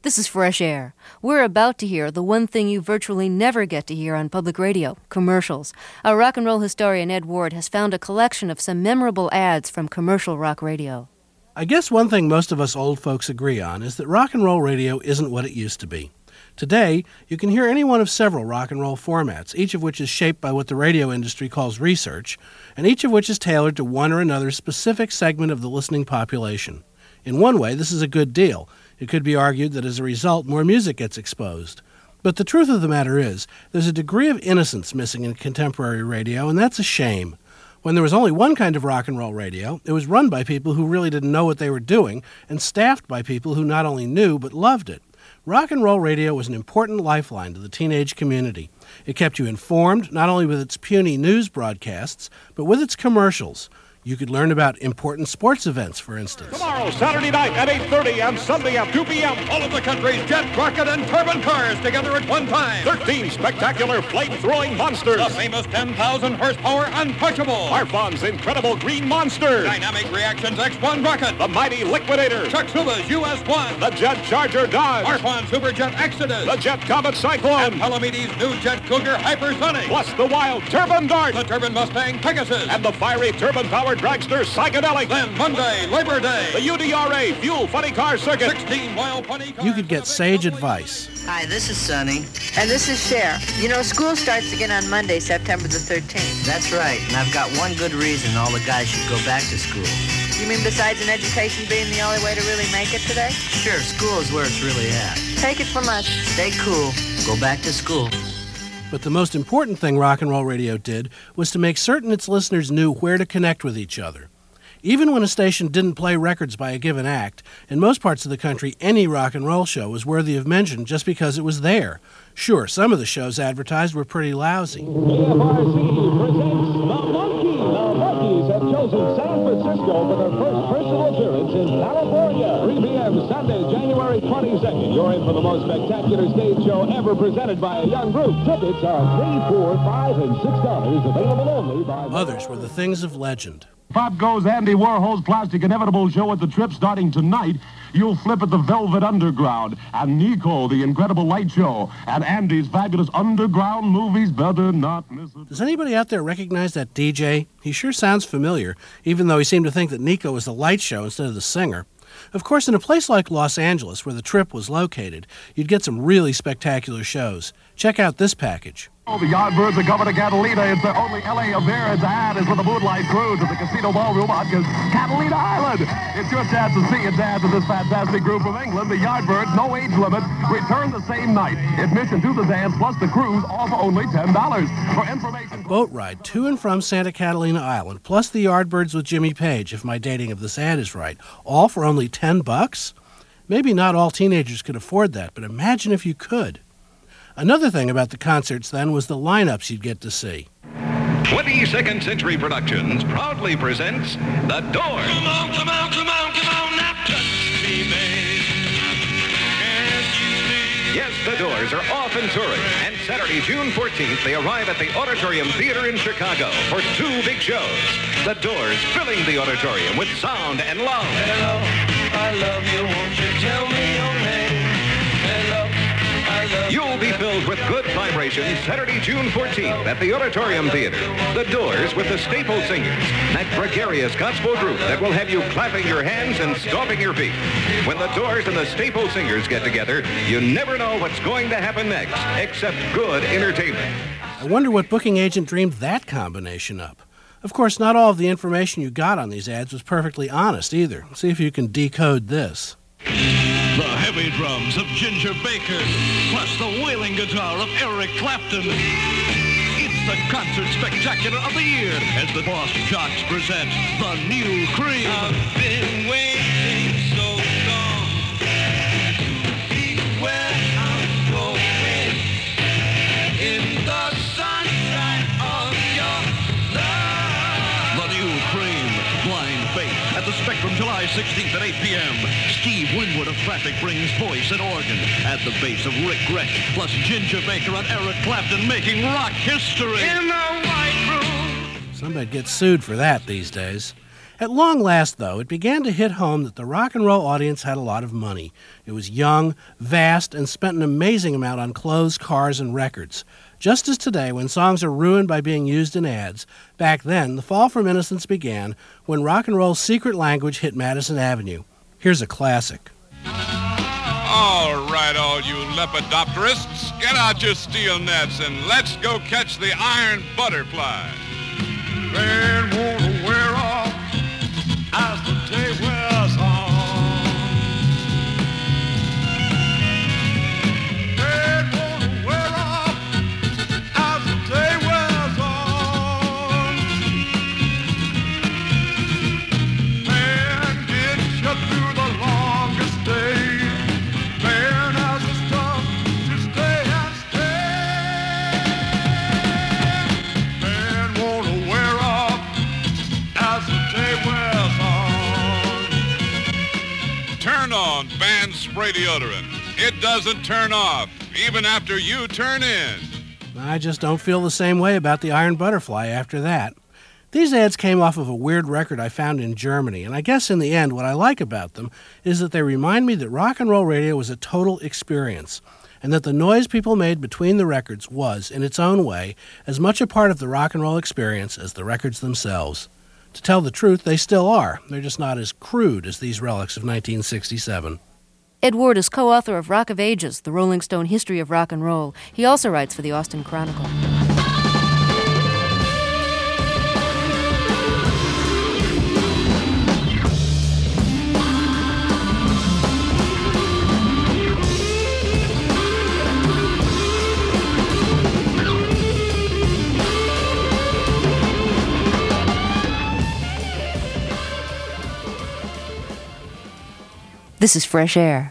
This is Fresh Air. We're about to hear the one thing you virtually never get to hear on public radio, commercials. Our rock and roll historian Ed Ward has found a collection of some memorable ads from commercial rock radio. I guess one thing most of us old folks agree on is that rock and roll radio isn't what it used to be. Today, you can hear any one of several rock and roll formats, each of which is shaped by what the radio industry calls research, and each of which is tailored to one or another specific segment of the listening population. In one way, this is a good deal. It could be argued that as a result, more music gets exposed. But the truth of the matter is, there's a degree of innocence missing in contemporary radio, and that's a shame. When there was only one kind of rock and roll radio, it was run by people who really didn't know what they were doing, and staffed by people who not only knew but loved it. Rock and roll radio was an important lifeline to the teenage community. It kept you informed, not only with its puny news broadcasts, but with its commercials. You could learn about important sports events, for instance. Tomorrow, Saturday night at 8:30 and Sunday at 2 p.m. All of the country's jet, rocket, and turbine cars together at one time. 13 spectacular flame-throwing monsters. The famous 10,000 horsepower Untouchable. Arfon's incredible Green Monster. Dynamic Reactions X1 rocket. The mighty Liquidator. Chuck Suba's US-1. The Jet Charger Dodge. Arfon Superjet Exodus. The Jet Comet Cyclone. And Palamedes' new Jet Cougar Hypersonic. Plus the wild Turbine Dart. The Turbine Mustang Pegasus. And the fiery turbine-powered dragster Psychedelic. Then Monday, Labor Day, the UDRA Fuel Funny Car Circuit. 16 wild funny cars. You could get sage advice. Hi, this is Sonny. And this is Cher. You know, school starts again on Monday, September the 13th. That's right, and I've got one good reason all the guys should go back to school. You mean besides an education being the only way to really make it today? Sure, school is where it's really at. Take it from us. Stay cool. Go back to school. But the most important thing rock and roll radio did was to make certain its listeners knew where to connect with each other. Even when a station didn't play records by a given act, in most parts of the country, any rock and roll show was worthy of mention just because it was there. Sure, some of the shows advertised were pretty lousy. KFRC presents The Monkey. The Monkeys have chosen San Francisco for their first personal appearance in California. 3 p.m. Sunday, January 22nd. You're in for the most spectacular stage show ever presented by a young group. Tickets are $3, $4, $5, and $6. Available only by... Others were the things of legend. Pop goes Andy Warhol's Plastic Inevitable show at the Trip starting tonight. You'll flip at the Velvet Underground, and Nico, the Incredible Light Show, and Andy's fabulous underground movies. Better not miss it. Does anybody out there recognize that DJ? He sure sounds familiar, even though he seemed to think that Nico was the light show instead of the singer. Of course, in a place like Los Angeles, where the Trip was located, you'd get some really spectacular shows. Check out this package. The Yardbirds are coming to Catalina. It's their only LA appearance. Ad is for the Moonlight Cruise at the Casino Ballroom on Catalina Island. It's your chance to see and dance with this fantastic group from England. The Yardbirds, no age limit, return the same night. Admission to the dance plus the cruise, all for only $10. For information... Boat ride to and from Santa Catalina Island, plus the Yardbirds with Jimmy Page, if my dating of this ad is right, all for only $10? Maybe not all teenagers could afford that, but imagine if you could. Another thing about the concerts then was the lineups you'd get to see. 22nd Century Productions proudly presents The Doors. Come on, come on, come on, come on, now touch me, babe. Yes, The Doors are off and touring, and Saturday, June 14th, they arrive at the Auditorium Theater in Chicago for 2 big shows. The Doors filling the auditorium with sound and love. Hello, I love you, won't you tell me your name? Hello, I love you. You'll be filled with good vibrations Saturday, June 14th at the Auditorium Theater. The Doors with the Staple Singers, that gregarious gospel group that will have you clapping your hands and stomping your feet. When the Doors and the Staple Singers get together, you never know what's going to happen next, except good entertainment. I wonder what booking agent dreamed that combination up. Of course, not all of the information you got on these ads was perfectly honest either. See if you can decode this. The heavy drums of Ginger Baker, plus the wailing guitar of Eric Clapton. It's the concert spectacular of the year as the Boss Jocks present The New Cream. I've been waiting so long to be where I'm going in the sunshine of your love. The New Cream, Blind Faith, at the Spectrum July 16th at 8 p.m. Steve Winwood of Traffic brings voice and organ at the bass of Rick Gretsch, plus Ginger Baker and Eric Clapton making rock history. In the white room. Somebody'd get sued for that these days. At long last, though, it began to hit home that the rock and roll audience had a lot of money. It was young, vast, and spent an amazing amount on clothes, cars, and records. Just as today, when songs are ruined by being used in ads, back then, the fall from innocence began when rock and roll's secret language hit Madison Avenue. Here's a classic. All right, all you lepidopterists, get out your steel nets and let's go catch the iron butterfly. Man won't wear off as the day wears on. Man won't wear off as the day wears on. Man gets you through the longest day. Man has the stuff to stay and stay. Man won't wear off as the day wears on. Turn on Band Spray Deodorant. It doesn't turn off, even after you turn in. I just don't feel the same way about the Iron Butterfly after that. These ads came off of a weird record I found in Germany, and I guess in the end what I like about them is that they remind me that rock and roll radio was a total experience, and that the noise people made between the records was, in its own way, as much a part of the rock and roll experience as the records themselves. To tell the truth, they still are. They're just not as crude as these relics of 1967. Ed Ward is co-author of Rock of Ages, the Rolling Stone History of Rock and Roll. He also writes for the Austin Chronicle. This is Fresh Air.